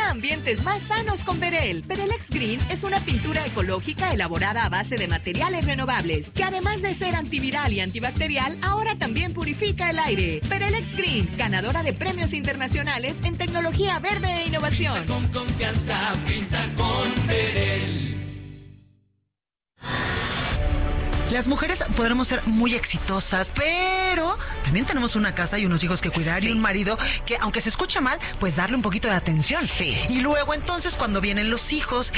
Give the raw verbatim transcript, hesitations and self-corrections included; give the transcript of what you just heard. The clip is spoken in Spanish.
Crea ambientes más sanos con Verel. Verelex Green es una pintura ecológica elaborada a base de materiales renovables, que además de ser antiviral y antibacterial, ahora también purifica el aire. Verelex Green, ganadora de premios internacionales en tecnología verde e innovación. Pinta con confianza, pinta con Verel. Las mujeres podremos ser muy exitosas, pero también tenemos una casa y unos hijos que cuidar, sí, y un marido que, aunque se escucha mal, pues darle un poquito de atención. Sí. Y luego entonces cuando vienen los hijos